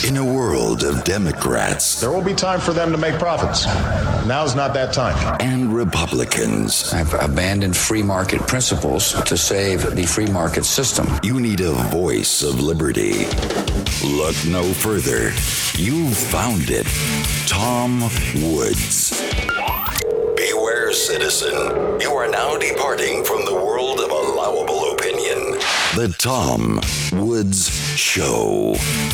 In a world of Democrats, there will be time for them to make profits. Now's not that time. And Republicans, I've abandoned free market principles to save the free market system. You need a voice of liberty. Look no further. You've found it. Tom Woods. Beware, citizen. You are now departing from the world of allowable opinion. The Tom Woods Show.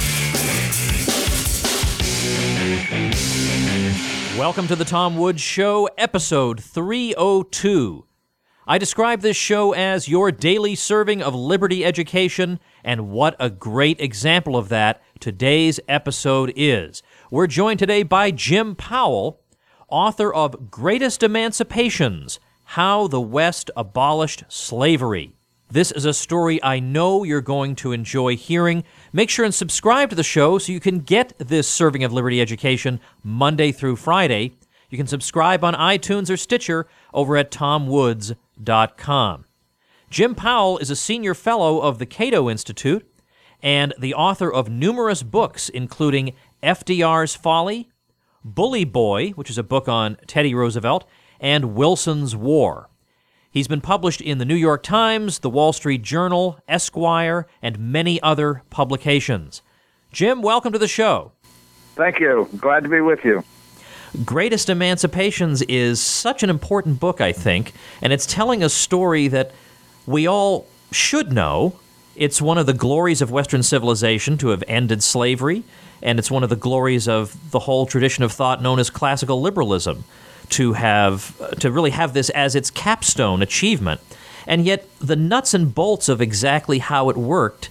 Welcome to the Tom Woods Show, episode 302. I describe this show as your daily serving of liberty education, and what a great example of that today's episode is. We're joined today by Jim Powell, author of Greatest Emancipations: How the West Abolished Slavery. This is a story I know you're going to enjoy hearing. Make sure and subscribe to the show so you can get this serving of liberty education Monday through Friday. You can subscribe on iTunes or Stitcher over at tomwoods.com. Jim Powell is a senior fellow of the Cato Institute and the author of numerous books, including FDR's Folly, Bully Boy, which is a book on Teddy Roosevelt, and Wilson's War. He's been published in the New York Times, the Wall Street Journal, Esquire, and many other publications. Jim, welcome to the show. Thank you. Glad to be with you. Greatest Emancipations is such an important book, I think, and it's telling a story that we all should know. It's one of the glories of Western civilization to have ended slavery, and it's one of the glories of the whole tradition of thought known as classical liberalism, to really have this as its capstone achievement. And yet the nuts and bolts of exactly how it worked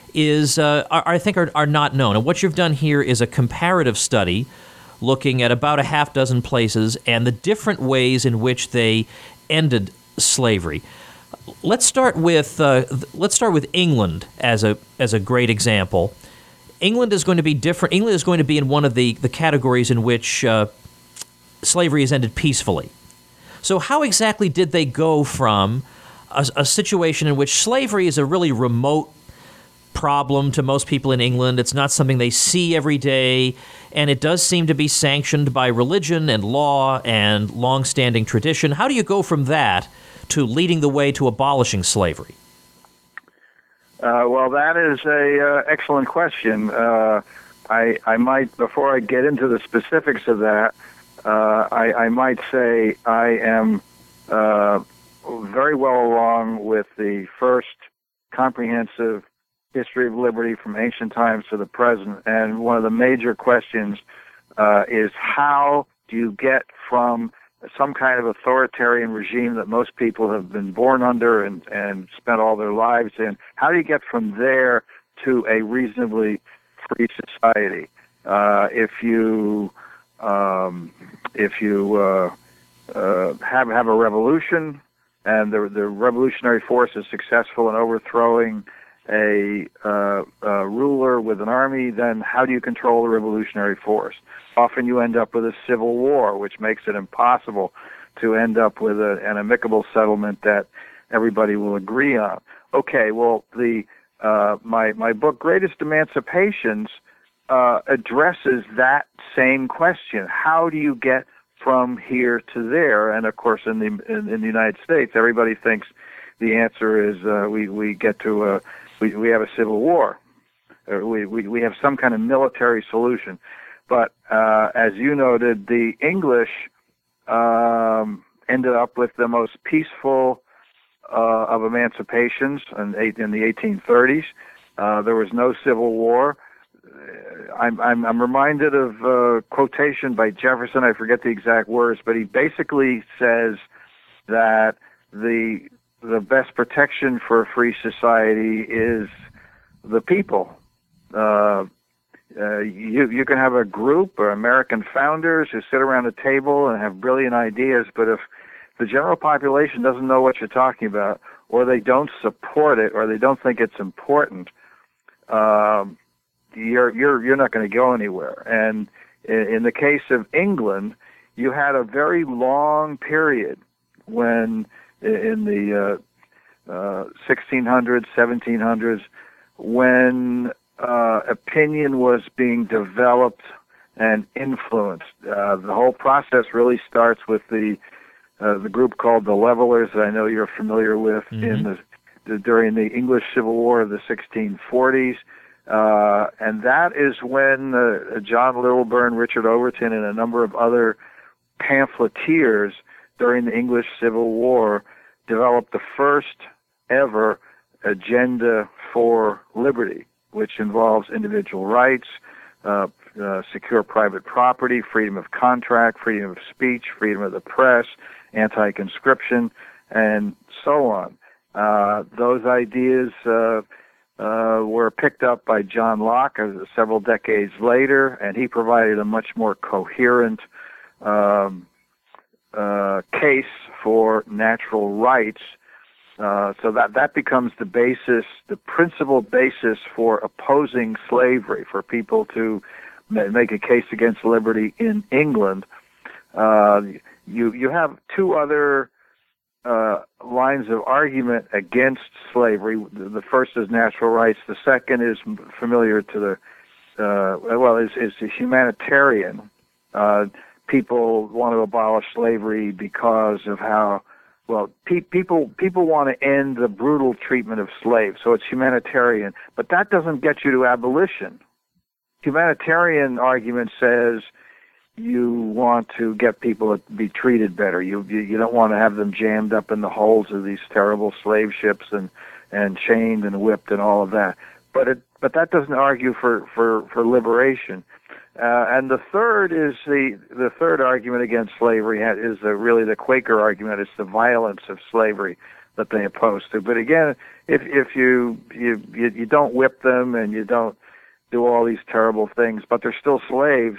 are not known. And what you've done here is a comparative study looking at about a half dozen places and the different ways in which they ended slavery. Let's start with England as a great example. England is going to be different. England is going to be in one of the categories in which slavery is ended peacefully. So how exactly did they go from a situation in which slavery is a really remote problem to most people in England? It's not something they see every day, and it does seem to be sanctioned by religion and law and long-standing tradition. How do you go from that to leading the way to abolishing slavery? Well, that is a excellent question. I might, before I get into the specifics of that, I might say I am very well along with the first comprehensive history of liberty from ancient times to the present. And one of the major questions is, how do you get from some kind of authoritarian regime that most people have been born under and spent all their lives in, how do you get from there to a reasonably free society? If you have a revolution and the revolutionary force is successful in overthrowing a ruler with an army, then how do you control the revolutionary force? Often you end up with a civil war, which makes it impossible to end up with an amicable settlement that everybody will agree on. Okay, well, my book, Greatest Emancipations, addresses that same question. How do you get from here to there? And of course, in the United States, everybody thinks the answer is we get to we have a civil war. We have some kind of military solution. But as you noted, the English ended up with the most peaceful of emancipations in the 1830s. There was no civil war. I'm reminded of a quotation by Jefferson. I forget the exact words, but he basically says that the best protection for a free society is the people. You can have a group of American founders who sit around a table and have brilliant ideas, but if the general population doesn't know what you're talking about, or they don't support it, or they don't think it's important, you're not going to go anywhere. And in the case of England, you had a very long period when, in the 1600s, 1700s, when opinion was being developed and influenced. The whole process really starts with the group called the Levelers that I know you're familiar with during the English Civil War of the 1640s. And that is when John Littleburn, Richard Overton, and a number of other pamphleteers during the English Civil War developed the first ever agenda for liberty, which involves individual rights, secure private property, freedom of contract, freedom of speech, freedom of the press, anti-conscription, and so on. Those ideas were picked up by John Locke several decades later, and he provided a much more coherent case for natural rights. So that becomes the basis, the principal basis for opposing slavery, for people to make a case against liberty in England. You have two other lines of argument against slavery. The first is natural rights. The second is familiar to is humanitarian. People want to abolish slavery because of how people want to end the brutal treatment of slaves. So it's humanitarian, but that doesn't get you to abolition. Humanitarian argument says you want to get people to be treated better. You don't want to have them jammed up in the holds of these terrible slave ships and chained and whipped and all of that. But that doesn't argue for liberation. And the third is the third argument against slavery is really the Quaker argument. It's the violence of slavery that they oppose to. But again, if you don't whip them and you don't do all these terrible things, but they're still slaves,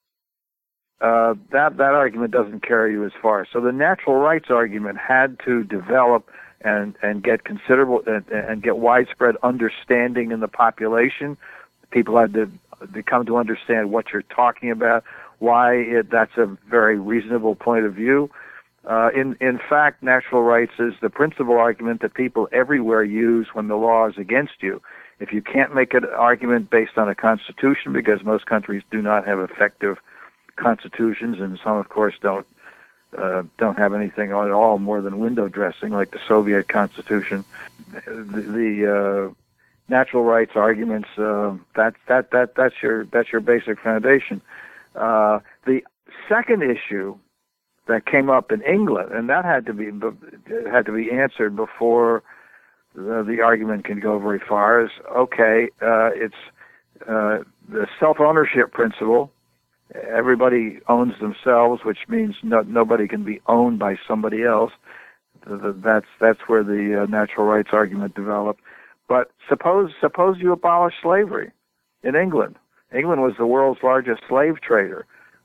that argument doesn't carry you as far. So the natural rights argument had to develop and get considerable and get widespread understanding in the population. People had to come to understand what you're talking about, why that's a very reasonable point of view. In fact, natural rights is the principal argument that people everywhere use when the law is against you. If you can't make an argument based on a constitution, because most countries do not have effective constitutions, and some, of course, don't have anything at all more than window dressing, like the Soviet Constitution. The natural rights arguments, that's your basic foundation. The second issue that came up in England, and that had to be answered before the argument can go very far, is it's the self-ownership principle. Everybody owns themselves, which means nobody can be owned by somebody else. That's where the natural rights argument developed. But suppose you abolish slavery in England. England was the world's largest slave trader.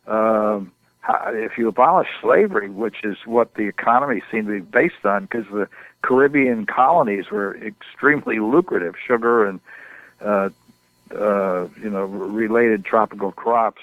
If you abolish slavery, which is what the economy seemed to be based on, because the Caribbean colonies were extremely lucrative, sugar and related tropical crops.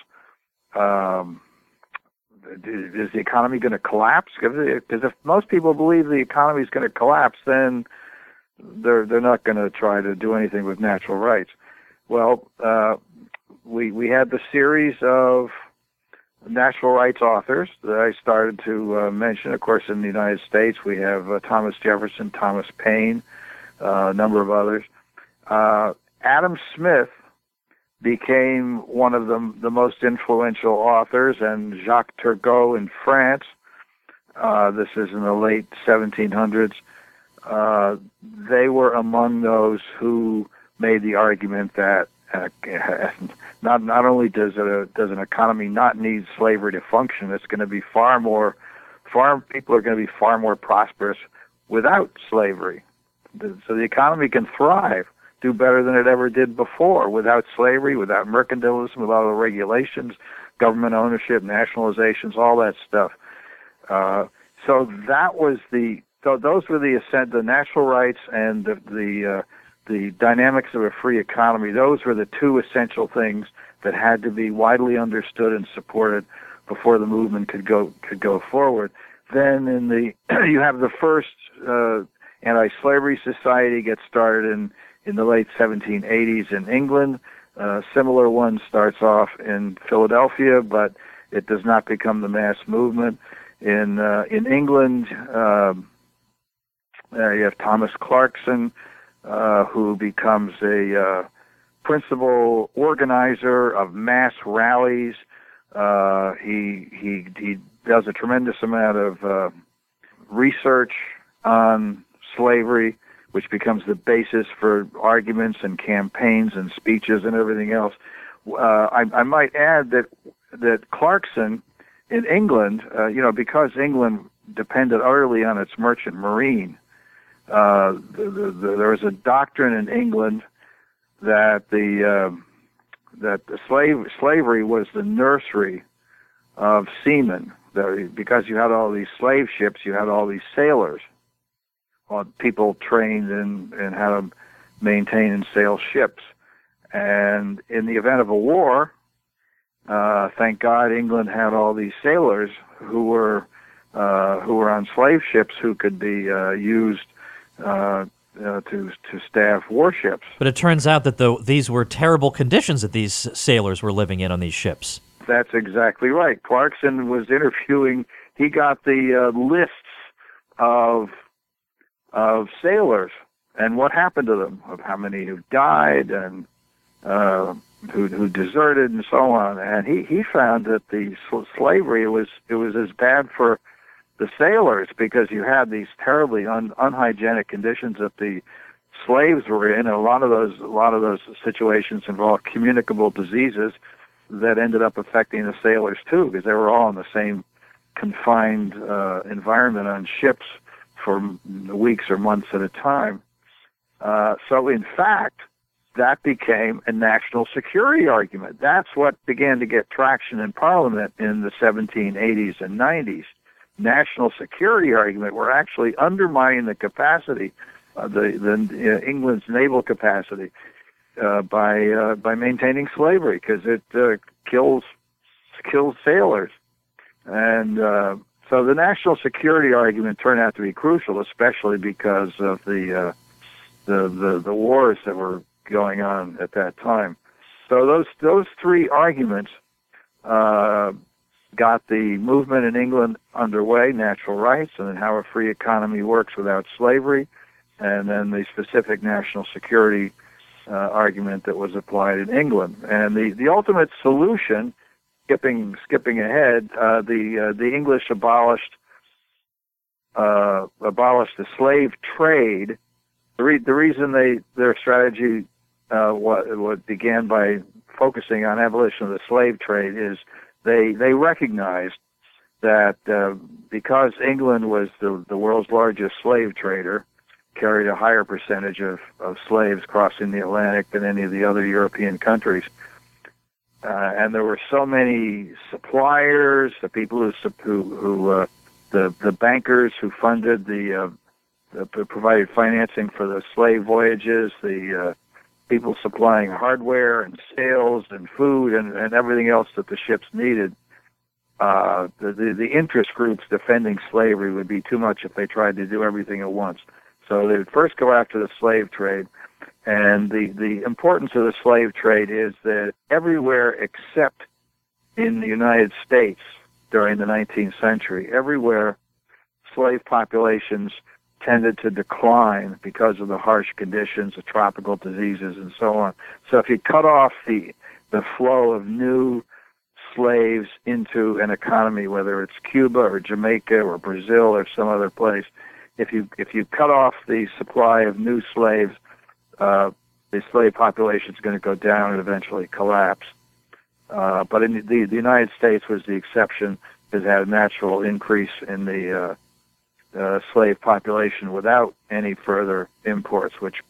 Is the economy going to collapse? Because if most people believe the economy is going to collapse, then they're not going to try to do anything with natural rights. Well, we had the series of natural rights authors that I started to mention. Of course, in the United States, we have Thomas Jefferson, Thomas Paine, a number of others. Adam Smith became one of the most influential authors, and Jacques Turgot in France. This is in the late 1700s. They were among those who made the argument that not only does an economy not need slavery to function, it's going to be people are going to be far more prosperous without slavery. So the economy can thrive, do better than it ever did before, without slavery, without mercantilism, without all the regulations, government ownership, nationalizations, all that stuff. So those were the natural rights and the dynamics of a free economy. Those were the two essential things that had to be widely understood and supported before the movement could go forward. Then you have the first anti-slavery society get started in the late 1780s in England. Similar one starts off in Philadelphia, but it does not become the mass movement. In England, you have Thomas Clarkson, who becomes a principal organizer of mass rallies. He does a tremendous amount of research on slavery, which becomes the basis for arguments and campaigns and speeches and everything else. I might add that Clarkson in England, because England depended utterly on its merchant marine, there was a doctrine in England that slavery was the nursery of seamen. Because you had all these slave ships, you had all these sailors, people trained in how to maintain and sail ships. And in the event of a war, thank God England had all these sailors who were on slave ships who could be used to staff warships. But it turns out that these were terrible conditions that these sailors were living in on these ships. That's exactly right. Clarkson was interviewing. He got the lists of sailors and what happened to them, of how many who died and who deserted and so on. And he found that the slavery was as bad for the sailors because you had these terribly unhygienic conditions that the slaves were in. And a lot of those situations involved communicable diseases that ended up affecting the sailors too, because they were all in the same confined environment on ships for weeks or months at a time. So in fact, that became a national security argument. That's what began to get traction in Parliament in the 1780s and 90s. National security argument. We're actually undermining the capacity, England's naval capacity, by maintaining slavery, because it kills sailors. And so the national security argument turned out to be crucial, especially because of the wars that were going on at that time. So those three arguments got the movement in England underway: natural rights, and then how a free economy works without slavery, and then the specific national security argument that was applied in England. And the ultimate solution, skipping ahead, the English abolished the slave trade. The reason their strategy what began by focusing on abolition of the slave trade is they recognized that because England was the world's largest slave trader, carried a higher percentage of slaves crossing the Atlantic than any of the other European countries. And there were so many suppliers, the people the bankers who funded provided financing for the slave voyages, the people supplying hardware and sales and food and everything else that the ships needed. The interest groups defending slavery would be too much if they tried to do everything at once. So they would first go after the slave trade. And the importance of the slave trade is that everywhere except in the United States during the 19th century, everywhere slave populations tended to decline because of the harsh conditions, the tropical diseases, and so on. So if you cut off the flow of new slaves into an economy, whether it's Cuba or Jamaica or Brazil or some other place, if you cut off the supply of new slaves, the slave population is going to go down and eventually collapse. But in the United States was the exception. It had a natural increase in the slave population without any further imports, which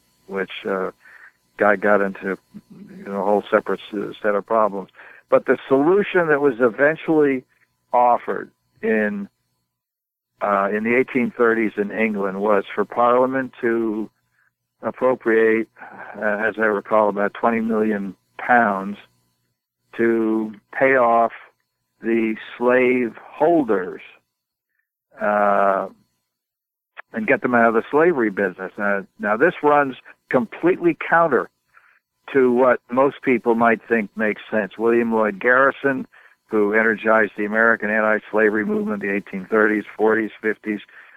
got into a whole separate set of problems. But the solution that was eventually offered in the 1830s in England was for Parliament to appropriate, as I recall, about £20 million to pay off the slave holders. and get them out of the slavery business. Now, this runs completely counter to what most people might think makes sense. William Lloyd Garrison, who energized the American anti-slavery movement in the 1830s, 40s, 50s,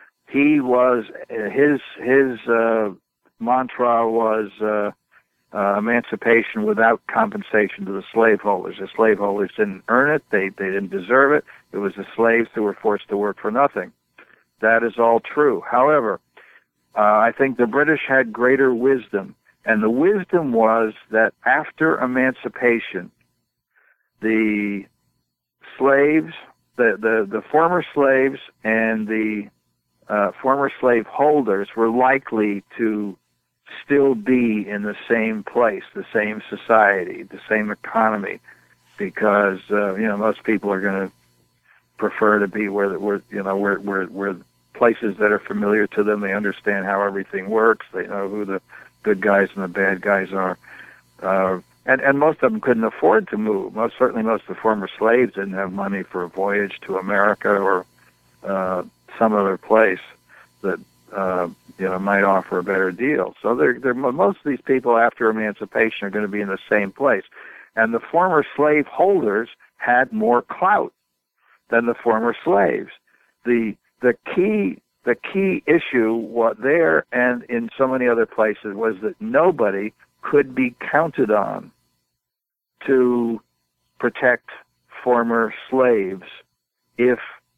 his mantra was emancipation without compensation to the slaveholders. The slaveholders didn't earn it; they didn't deserve it. It was the slaves who were forced to work for nothing. That is all true. However, I think the British had greater wisdom, and the wisdom was that after emancipation, the slaves, the former slaves, and the former slave holders were likely to still be in the same place, the same society, the same economy, because most people are going to prefer to be where places that are familiar to them. They understand how everything works. They know who the good guys and the bad guys are. And most of them couldn't afford to move. Certainly most of the former slaves didn't have money for a voyage to America or some other place that might offer a better deal. So most of these people after emancipation are going to be in the same place. And the former slave holders had more clout than the former slaves. The key issue there and in so many other places was that nobody could be counted on to protect former slaves if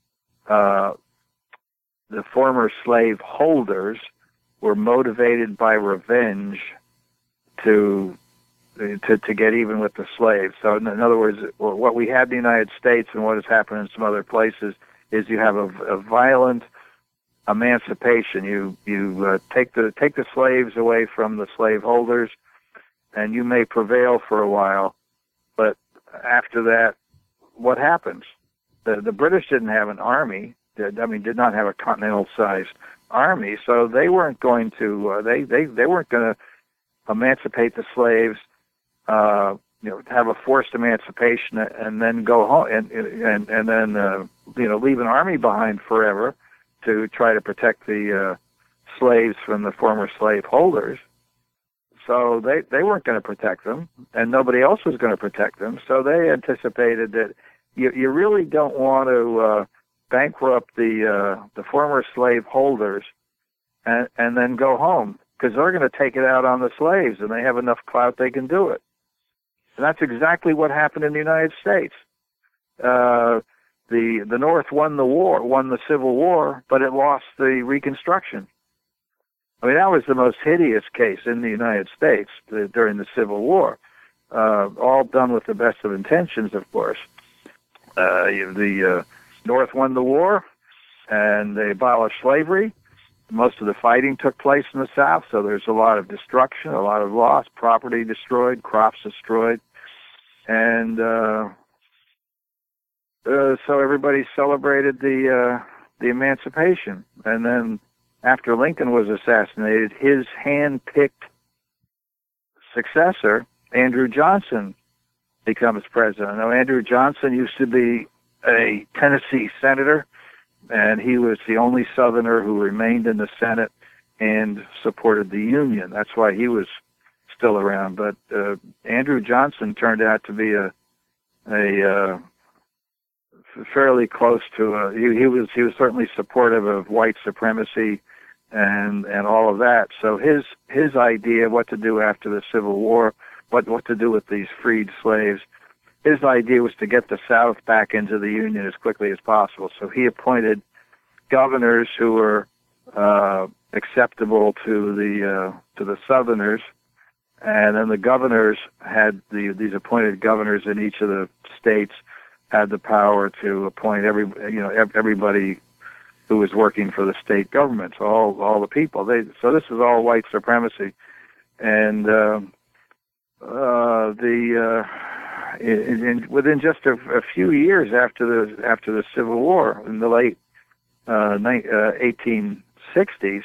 the former slave holders were motivated by revenge to get even with the slaves. So in other words, what we have in the United States and what has happened in some other places is you have a violent emancipation. You take the slaves away from the slaveholders, and you may prevail for a while, but after that, what happens? The British didn't have an army. Did not have a continental-sized army, so they weren't going to they weren't going to emancipate the slaves, have a forced emancipation and then go home and then leave an army behind forever to try to protect the slaves from the former slave holders. So they weren't going to protect them, and nobody else was going to protect them. So they anticipated that you really don't want to bankrupt the former slave holders and then go home, because they're going to take it out on the slaves, and they have enough clout they can do it. And that's exactly what happened in the United States. The North won the Civil War, but it lost the Reconstruction. I mean, that was the most hideous case in the United States during the Civil War. All done with the best of intentions, of course. The North won the war, and they abolished slavery. Most of the fighting took place in the South, so there's a lot of destruction, a lot of loss, property destroyed, crops destroyed. And so everybody celebrated the emancipation. And then after Lincoln was assassinated, his hand-picked successor, Andrew Johnson, becomes president. Now, Andrew Johnson used to be a Tennessee senator, and he was the only Southerner who remained in the Senate and supported the Union. That's why he was still around. But Andrew Johnson turned out to be a fairly close to he was certainly supportive of white supremacy and all of that. So his idea of what to do after the Civil War, what to do with these freed slaves, his idea was to get the South back into the Union as quickly as possible. So he appointed governors who were acceptable to the Southerners, and then the governors had these appointed governors in each of the states had the power to appoint everybody who was working for the state governments, all the people. So this is all white supremacy, and within just a few years after the Civil War, in the late 1860s,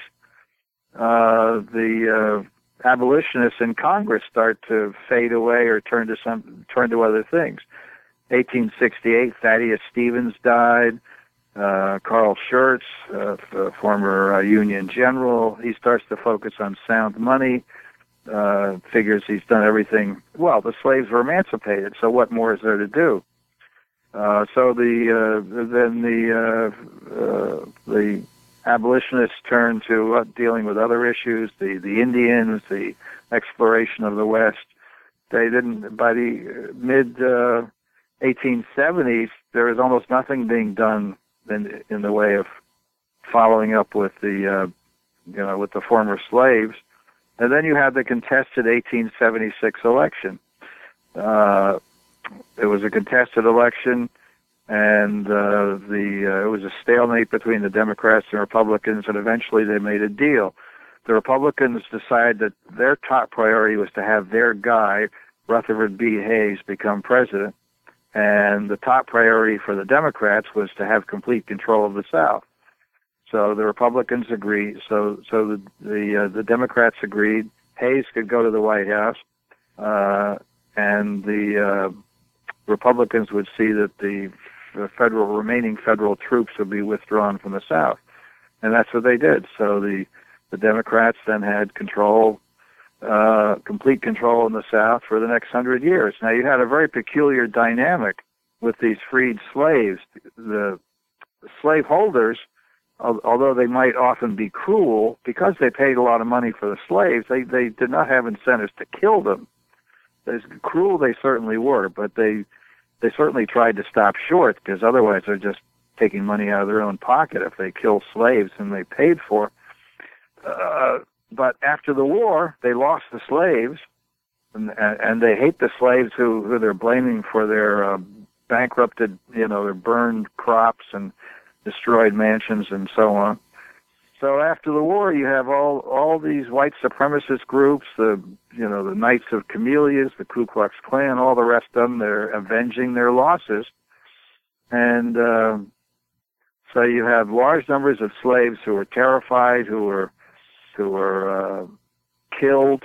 the abolitionists in Congress start to fade away or turn to other things. 1868, Thaddeus Stevens died. Carl Schurz, the former Union general, he starts to focus on sound money, figures he's done everything. Well, the slaves were emancipated, so what more is there to do? So the abolitionists turned to dealing with other issues, the Indians, the exploration of the West. They didn't, by the mid 1870s, there was almost nothing being done in the way of following up with the with the former slaves. And then you had the contested 1876 election. It was a contested election, and it was a stalemate between the Democrats and Republicans, and eventually they made a deal. The Republicans decided that their top priority was to have their guy, Rutherford B. Hayes, become president, and the top priority for the Democrats was to have complete control of the South. So the Republicans agreed. So the Democrats agreed Hayes could go to the White House, and the Republicans would see that the remaining federal troops would be withdrawn from the South, and that's what they did. So the Democrats then had control, complete control in the South for the next 100 years. Now you had a very peculiar dynamic with these freed slaves. The slaveholders, although they might often be cruel, because they paid a lot of money for the slaves, they did not have incentives to kill them. As cruel they certainly were, but they certainly tried to stop short, because otherwise they're just taking money out of their own pocket if they kill slaves and they paid for. But after the war, they lost the slaves, and they hate the slaves who they're blaming for their bankrupted, their burned crops and destroyed mansions and so on. So after the war, you have all these white supremacist groups, the Knights of Camellias, the Ku Klux Klan, all the rest of them. They're avenging their losses, and so you have large numbers of slaves who are terrified, who were killed.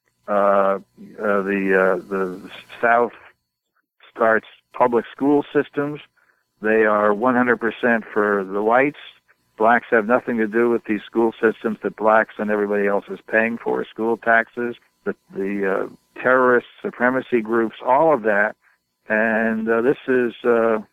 The South starts public school systems. They are 100% for the whites. Blacks have nothing to do with these school systems that blacks and everybody else is paying for, school taxes, the terrorist supremacy groups, all of that. And this is the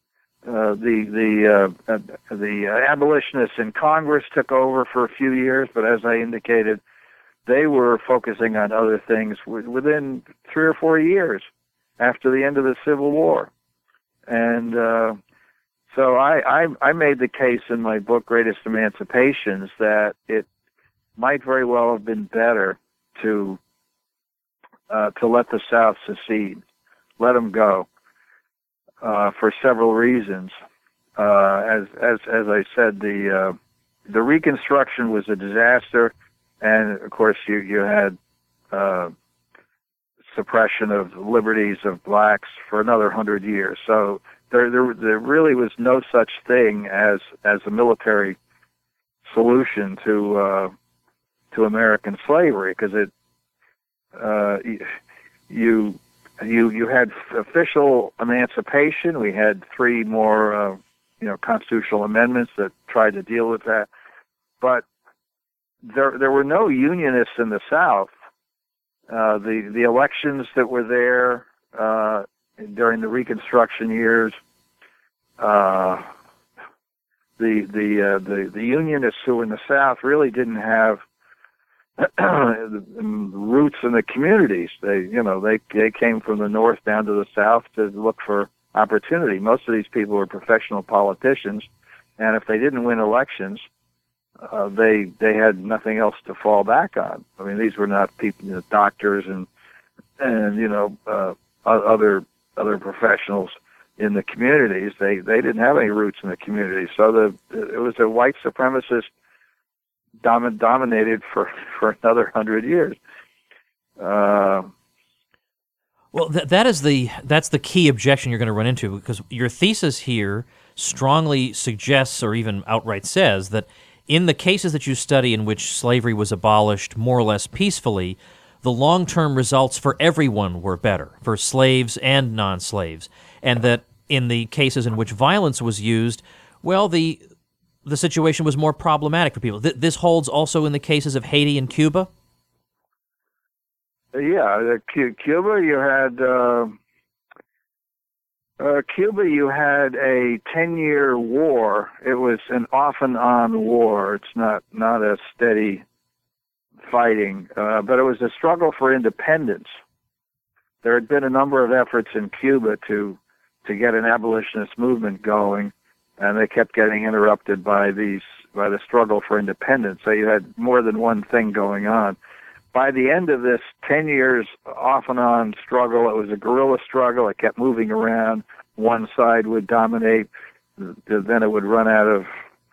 abolitionists in Congress took over for a few years, but as I indicated, they were focusing on other things within 3 or 4 years after the end of the Civil War. And so I made the case in my book, Greatest Emancipations, that it might very well have been better to let the South secede, let them go, for several reasons. As I said, the Reconstruction was a disaster, and of course you had suppression of liberties of blacks for another 100 years. So there really was no such thing as a military solution to American slavery, because you had official emancipation. We had 3 more constitutional amendments that tried to deal with that, but there were no unionists in the South. The elections that were there during the Reconstruction years, the unionists who were in the South really didn't have roots in the communities. They came from the North down to the South to look for opportunity. Most of these people were professional politicians, and if they didn't win elections, they had nothing else to fall back on. I mean, these were not people, doctors and other professionals in the communities. They didn't have any roots in the community. So it was a white supremacist dominated for another 100 years. Well, that's the key objection you're going to run into, because your thesis here strongly suggests, or even outright says, that in the cases that you study in which slavery was abolished more or less peacefully, the long-term results for everyone were better, for slaves and non-slaves, and that in the cases in which violence was used, Well, the situation was more problematic for people. This holds also in the cases of Haiti and Cuba? Yeah, Cuba, you had a 10-year war. It was an off-and-on war. It's not a steady fighting, but it was a struggle for independence. There had been a number of efforts in Cuba to get an abolitionist movement going, and they kept getting interrupted by the struggle for independence. So you had more than one thing going on. By the end of this 10 years off and on struggle, it was a guerrilla struggle. It kept moving around. One side would dominate, then it would run out of,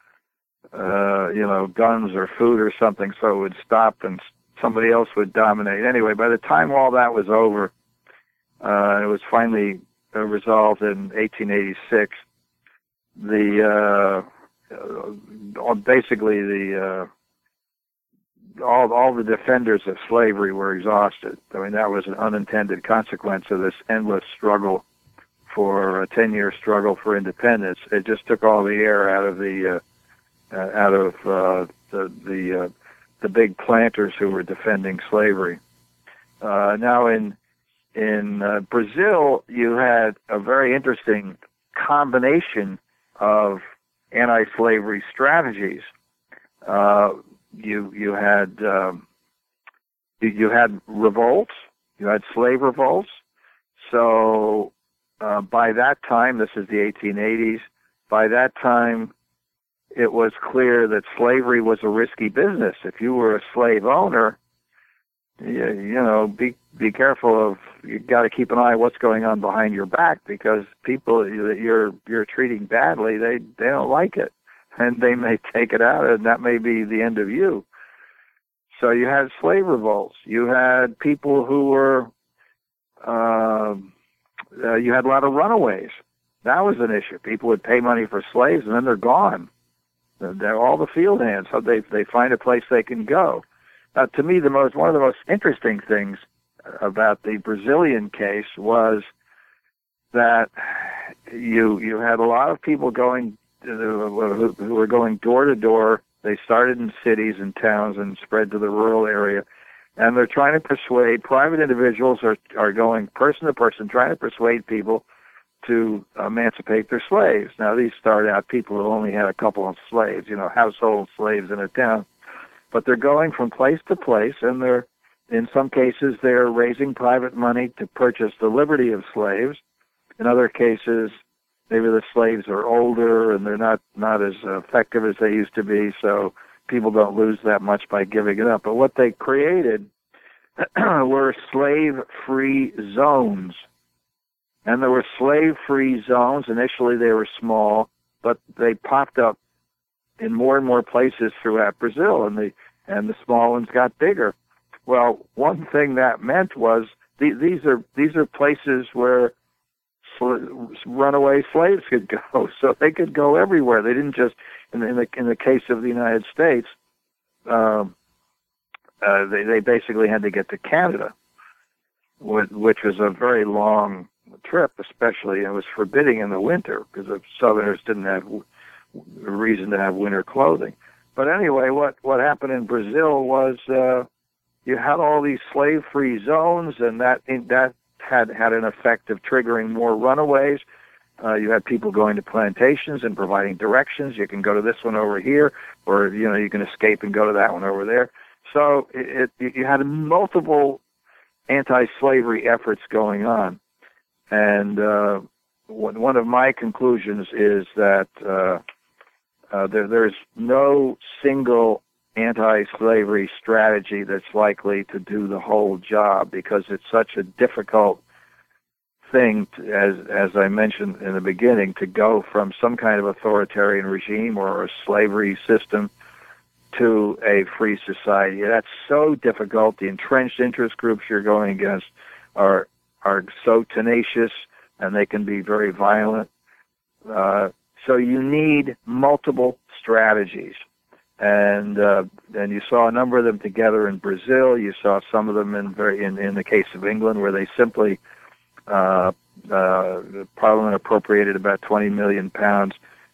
guns or food or something, so it would stop and somebody else would dominate. Anyway, by the time all that was over, it was finally resolved in 1886. All the defenders of slavery were exhausted. I mean, that was an unintended consequence of this endless struggle for a 10-year struggle for independence. It just took all the air out of the big planters who were defending slavery. Now in Brazil, you had a very interesting combination of anti-slavery strategies. You had revolts. You had slave revolts. So by that time, this is the 1880s. By that time, it was clear that slavery was a risky business. If you were a slave owner, be careful of. You got to keep an eye on what's going on behind your back, because people that you're treating badly, they don't like it, and they may take it out, and that may be the end of you. So you had slave revolts. You had people who were. You had a lot of runaways. That was an issue. People would pay money for slaves, and then they're gone. They're all the field hands. So they find a place they can go. To me, one of the most interesting things about the Brazilian case was that you had a lot of people going who were going door to door. They started in cities and towns and spread to the rural area, and they're trying to persuade. Private individuals are going person to person, trying to persuade people to emancipate their slaves. Now, these start out people who only had a couple of slaves, household slaves in a town. But they're going from place to place, and in some cases, they're raising private money to purchase the liberty of slaves. In other cases, maybe the slaves are older and they're not as effective as they used to be, so people don't lose that much by giving it up. But what they created were slave-free zones. And there were slave-free zones. Initially, they were small, but they popped up in more and more places throughout Brazil, and the small ones got bigger. Well, one thing that meant was these are places where runaway slaves could go, so they could go everywhere. They didn't just in the case of the United States, they basically had to get to Canada, which was a very long trip. Especially, it was forbidding in the winter because the Southerners didn't have a reason to have winter clothing. But anyway, what happened in Brazil was you had all these slave-free zones, and that had an effect of triggering more runaways. You had people going to plantations and providing directions. You can go to this one over here, or you can escape and go to that one over there. So you had multiple anti-slavery efforts going on, and one of my conclusions is that there's no single anti-slavery strategy that's likely to do the whole job, because it's such a difficult thing, as I mentioned in the beginning, to go from some kind of authoritarian regime or a slavery system to a free society. That's so difficult. The entrenched interest groups you're going against are so tenacious, and they can be very violent. So you need multiple strategies. And you saw a number of them together in Brazil. You saw some of them in the case of England, where they simply Parliament appropriated about £20 million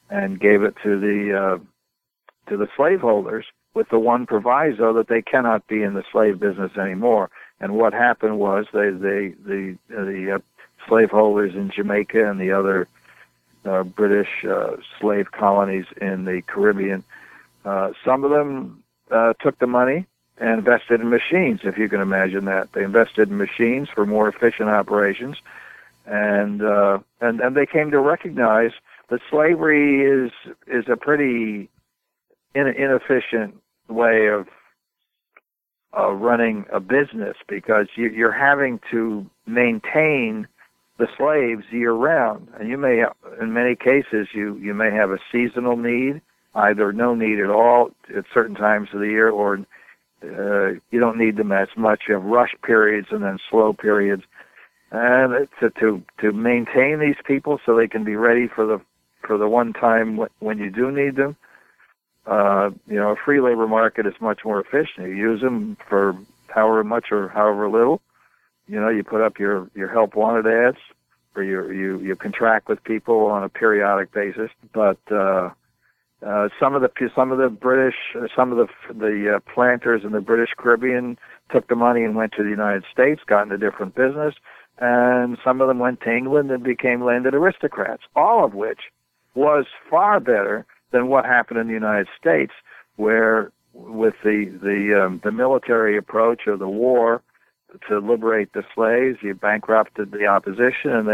and gave it to the slaveholders, with the one proviso that they cannot be in the slave business anymore. And what happened was the slaveholders in Jamaica and the other British slave colonies in the Caribbean, some of them took the money and invested in machines, if you can imagine that. They invested in machines for more efficient operations, and they came to recognize that slavery is a pretty inefficient way of running a business, because you're having to maintain the slaves year-round, and you may, in many cases, you may have a seasonal need, either no need at all at certain times of the year, or you don't need them as much. You have rush periods and then slow periods, and to maintain these people so they can be ready for the one time when you do need them. A free labor market is much more efficient. You use them for however much or however little. You put up your help wanted ads, or you contract with people on a periodic basis. But some of the British, some of the planters in the British Caribbean took the money and went to the United States, got into different business, and some of them went to England and became landed aristocrats. All of which was far better than what happened in the United States, where with the military approach of the war to liberate the slaves, you bankrupted the opposition, and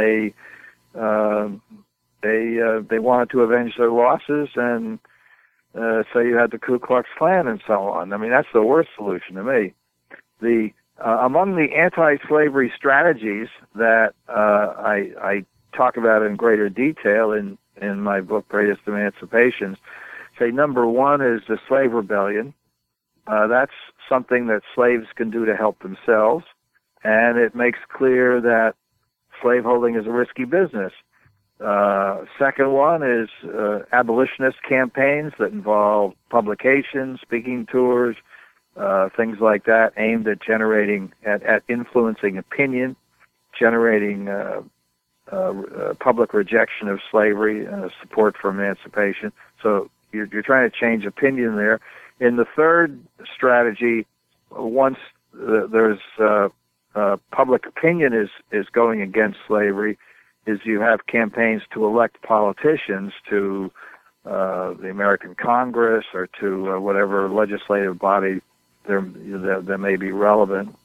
they wanted to avenge their losses, and so you had the Ku Klux Klan and so on. I mean, that's the worst solution to me. Among the anti-slavery strategies that I talk about in greater detail in my book, Greatest Emancipations, say number one is the slave rebellion. That's something that slaves can do to help themselves, and it makes clear that slaveholding is a risky business. Second one is abolitionist campaigns that involve publications, speaking tours, things like that, aimed at at influencing opinion, generating public rejection of slavery, support for emancipation. So you're trying to change opinion there. In the third strategy, once there's public opinion is going against slavery, is you have campaigns to elect politicians to the American Congress or to whatever legislative body that may be relevant.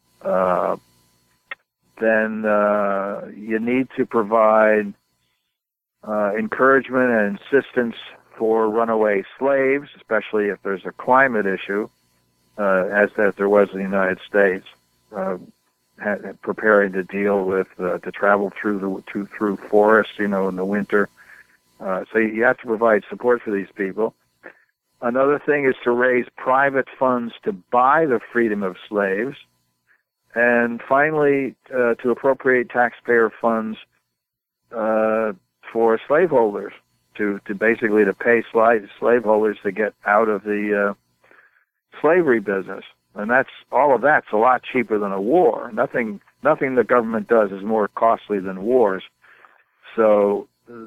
Then you need to provide encouragement and insistence for runaway slaves, especially if there's a climate issue, as there was in the United States, preparing to deal with to travel through forests, in the winter. So you have to provide support for these people. Another thing is to raise private funds to buy the freedom of slaves. And finally, to appropriate taxpayer funds for slaveholders, to basically to pay slaveholders to get out of the slavery business. And all of that's a lot cheaper than a war. Nothing the government does is more costly than wars. So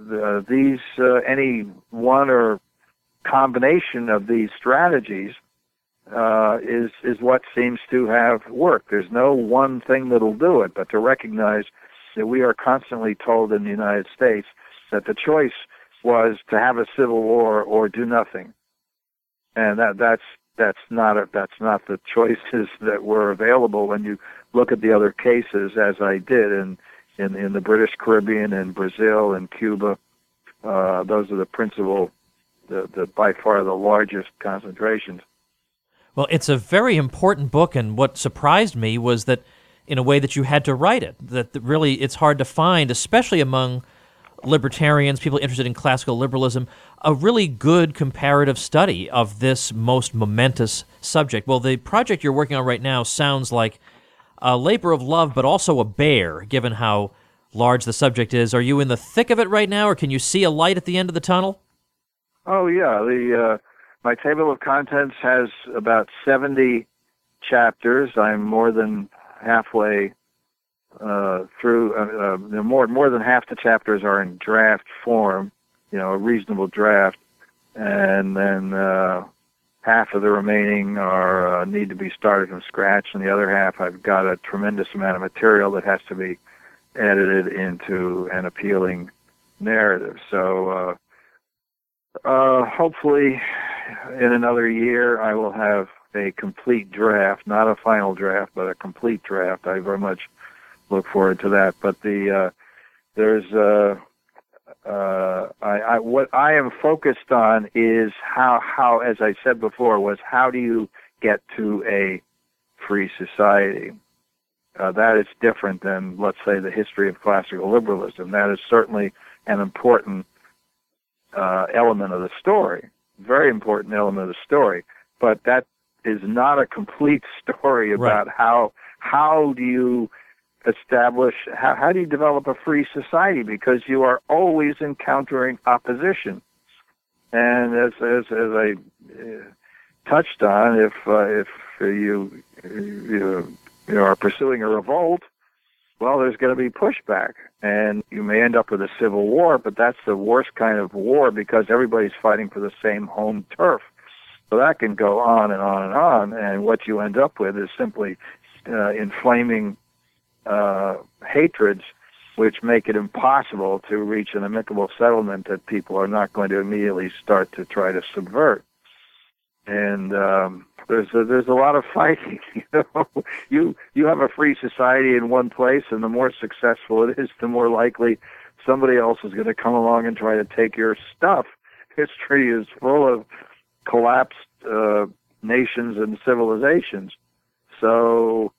any one or combination of these strategies is what seems to have worked. There's no one thing that'll do it, but to recognize that we are constantly told in the United States that the choice was to have a civil war or do nothing, and that's not the choices that were available when you look at the other cases, as I did in the British Caribbean and Brazil and Cuba. Those are the principal, the by far the largest concentrations. Well, it's a very important book, and what surprised me was that, in a way, that you had to write it, that really it's hard to find, especially among libertarians, people interested in classical liberalism, a really good comparative study of this most momentous subject. Well, the project you're working on right now sounds like a labor of love, but also a bear, given how large the subject is. Are you in the thick of it right now, or can you see a light at the end of the tunnel? Oh, yeah. My table of contents has about 70 chapters. I'm more than halfway through. More than half the chapters are in draft form, a reasonable draft, and then half of the remaining are need to be started from scratch, and the other half I've got a tremendous amount of material that has to be edited into an appealing narrative. So hopefully in another year I will have a complete draft, not a final draft, but a complete draft. I very much look forward to that. But what I am focused on is how, as I said before, was how do you get to a free society? That is different than, let's say, the history of classical liberalism. That is certainly an important element of the story, very important element of the story. But that is not a complete story about how do you establish, how do you develop a free society, because you are always encountering opposition. And as I touched on, if you are pursuing a revolt, well, there's going to be pushback, and you may end up with a civil war, but that's the worst kind of war because everybody's fighting for the same home turf. So that can go on and on and on, and what you end up with is simply inflaming hatreds, which make it impossible to reach an amicable settlement that people are not going to immediately start to try to subvert. And there's a lot of fighting. You have a free society in one place, and the more successful it is, the more likely somebody else is going to come along and try to take your stuff. History is full of collapsed nations and civilizations. So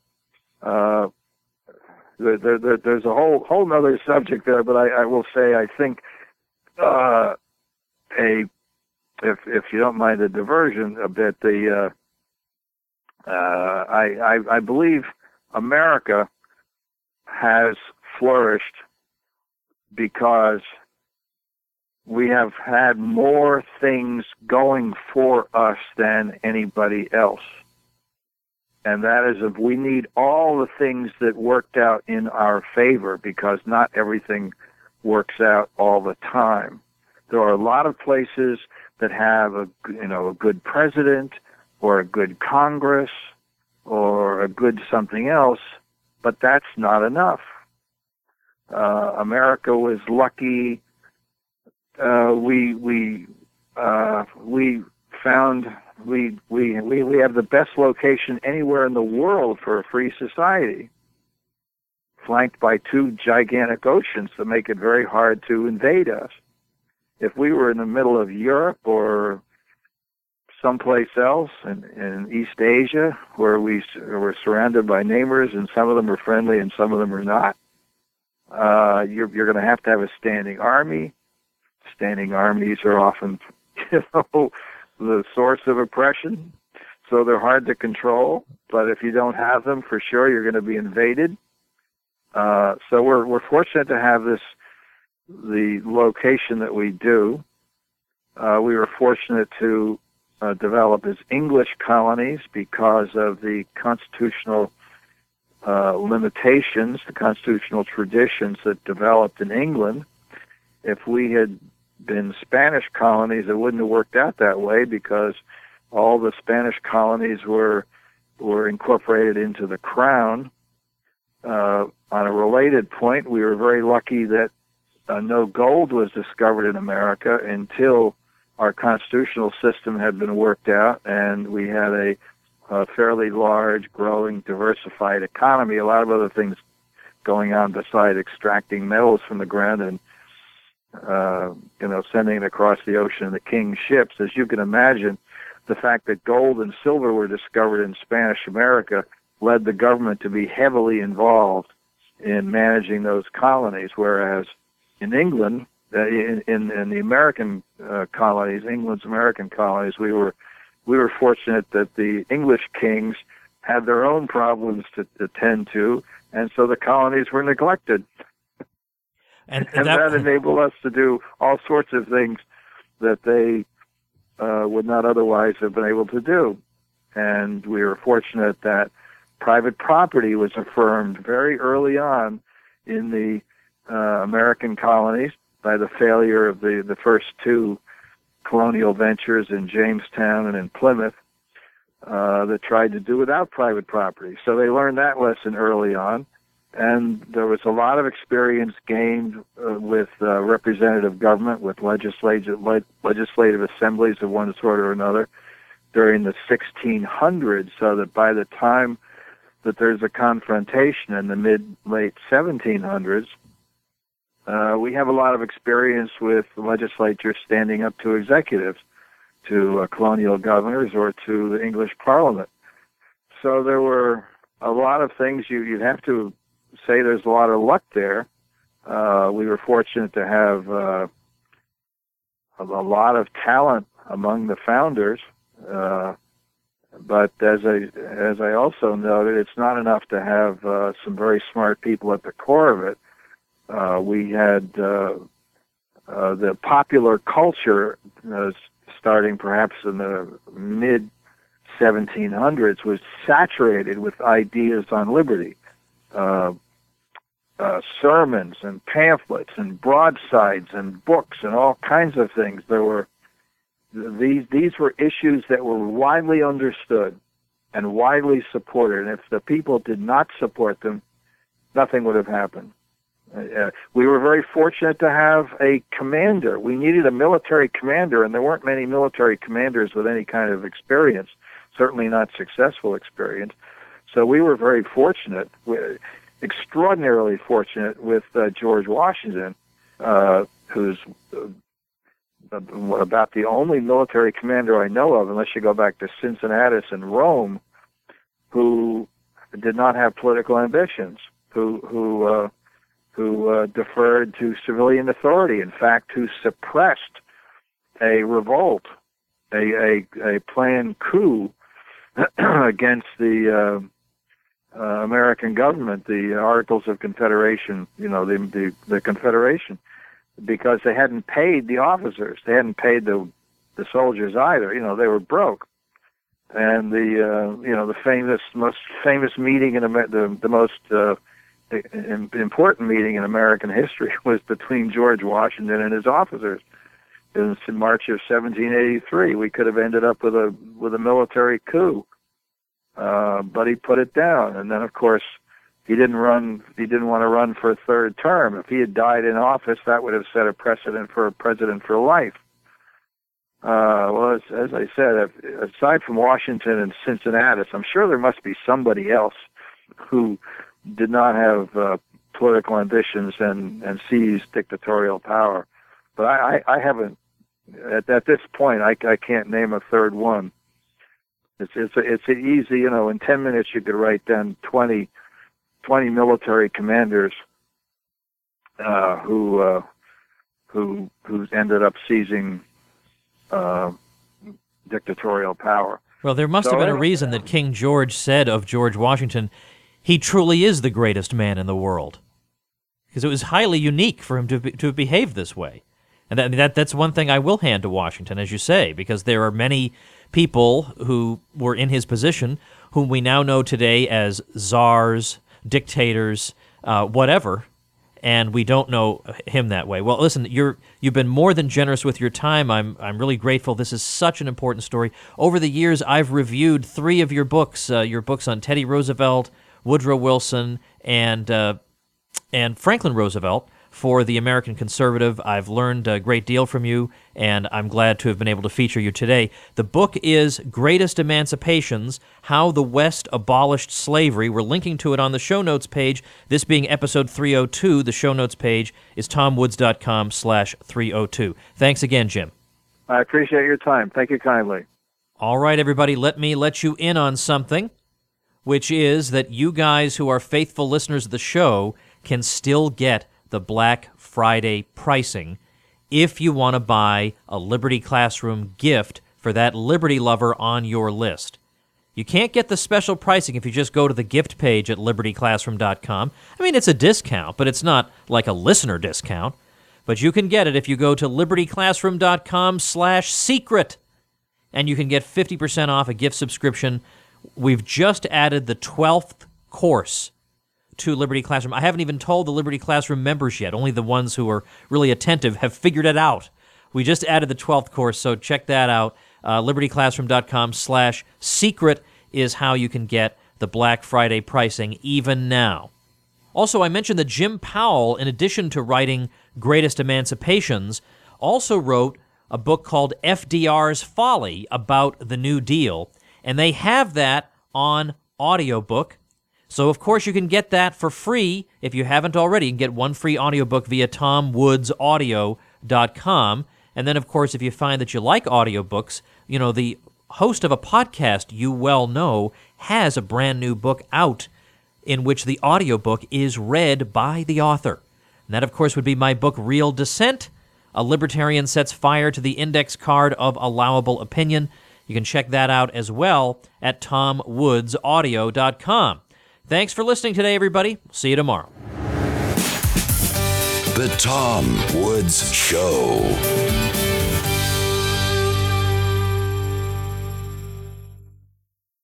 there's a whole other subject there, but I will say I think if you don't mind the diversion a bit, I believe America has flourished because we have had more things going for us than anybody else. And that is, if we need all the things that worked out in our favor, because not everything works out all the time. There are a lot of places that have a good president or a good Congress or a good something else, but that's not enough. America was lucky. We have the best location anywhere in the world for a free society, flanked by two gigantic oceans that make it very hard to invade us. If we were in the middle of Europe or someplace else in East Asia, where we were surrounded by neighbors, and some of them are friendly and some of them are not, you're going to have a standing army. Standing armies are often, the source of oppression, so they're hard to control. But if you don't have them, for sure you're going to be invaded. So we're fortunate to have the location that we do. We were fortunate to develop as English colonies because of the constitutional limitations, the constitutional traditions that developed in England. If we had been Spanish colonies, it wouldn't have worked out that way, because all the Spanish colonies were incorporated into the crown. On a related point, we were very lucky that no gold was discovered in America until our constitutional system had been worked out, and we had a fairly large, growing, diversified economy. A lot of other things going on besides extracting metals from the ground and sending it across the ocean in the king's ships. As you can imagine, the fact that gold and silver were discovered in Spanish America led the government to be heavily involved in managing those colonies, whereas in England, in the American colonies, England's American colonies, we were fortunate that the English kings had their own problems to attend to, and so the colonies were neglected. And that enabled us to do all sorts of things that they would not otherwise have been able to do. And we were fortunate that private property was affirmed very early on in the American colonies, the failure of the first two colonial ventures in Jamestown and in Plymouth that tried to do without private property. So they learned that lesson early on, and there was a lot of experience gained with representative government, with legislative assemblies of one sort or another during the 1600s, so that by the time that there's a confrontation in the late 1700s, we have a lot of experience with the legislature standing up to executives, to colonial governors, or to the English Parliament. So there were a lot of things you'd have to say there's a lot of luck there. We were fortunate to have a lot of talent among the founders, but as I also noted, it's not enough to have some very smart people at the core of it. We had the popular culture, starting perhaps in the mid-1700s, was saturated with ideas on liberty. Sermons and pamphlets and broadsides and books and all kinds of things. There were these were issues that were widely understood and widely supported, and if the people did not support them, nothing would have happened. We were very fortunate to have a commander. We needed a military commander, and there weren't many military commanders with any kind of experience, certainly not successful experience. So we were very fortunate, extraordinarily fortunate, with George Washington, who's about the only military commander I know of, unless you go back to Cincinnatus and Rome, who did not have political ambitions, who deferred to civilian authority. In fact, who suppressed a revolt, a planned coup against the American government, the Articles of Confederation, the Confederation, because they hadn't paid the officers. They hadn't paid the soldiers either. They were broke. And the most famous meeting in the most important meeting in American history was between George Washington and his officers. It was in March of 1783. We could have ended up with a military coup, but he put it down. And then, of course, he didn't want to run for a third term. If he had died in office, that would have set a precedent for a president for life. Well, as I said, aside from Washington and Cincinnatus, I'm sure there must be somebody else who did not have political ambitions and seized dictatorial power. But I haven't, at this point, I can't name a third one. It's an easy, in 10 minutes you could write down 20 military commanders who ended up seizing dictatorial power. Well, there must have been a reason that King George said of George Washington, he truly is the greatest man in the world, because it was highly unique for him to have behaved this way. And that's one thing I will hand to Washington, as you say, because there are many people who were in his position whom we now know today as czars, dictators, whatever, and we don't know him that way. Well, listen, you've been more than generous with your time. I'm really grateful. This is such an important story. Over the years, I've reviewed 3 of your books on Teddy Roosevelt, Woodrow Wilson, and Franklin Roosevelt for the American Conservative. I've learned a great deal from you, and I'm glad to have been able to feature you today. The book is Greatest Emancipations, How the West Abolished Slavery. We're linking to it on the show notes page, this being episode 302. The show notes page is tomwoods.com/302. Thanks again, Jim. I appreciate your time. Thank you kindly. All right, everybody, let me let you in on something, which is that you guys who are faithful listeners of the show can still get the Black Friday pricing if you want to buy a Liberty Classroom gift for that Liberty lover on your list. You can't get the special pricing if you just go to the gift page at libertyclassroom.com. I mean, it's a discount, but it's not like a listener discount. But you can get it if you go to libertyclassroom.com/secret, and you can get 50% off a gift subscription. We've just added the 12th course to Liberty Classroom. I haven't even told the Liberty Classroom members yet. Only the ones who are really attentive have figured it out. We just added the 12th course, so check that out. libertyclassroom.com/secret is how you can get the Black Friday pricing even now. Also, I mentioned that Jim Powell, in addition to writing Greatest Emancipations, also wrote a book called FDR's Folly about the New Deal, and they have that on audiobook. So, of course, you can get that for free if you haven't already. You can get one free audiobook via TomWoodsAudio.com. And then, of course, if you find that you like audiobooks, you know, the host of a podcast you well know has a brand new book out in which the audiobook is read by the author. And that, of course, would be my book, Real Dissent. A Libertarian Sets Fire to the Index Card of Allowable Opinion. You can check that out as well at TomWoodsAudio.com. Thanks for listening today, everybody. See you tomorrow. The Tom Woods Show.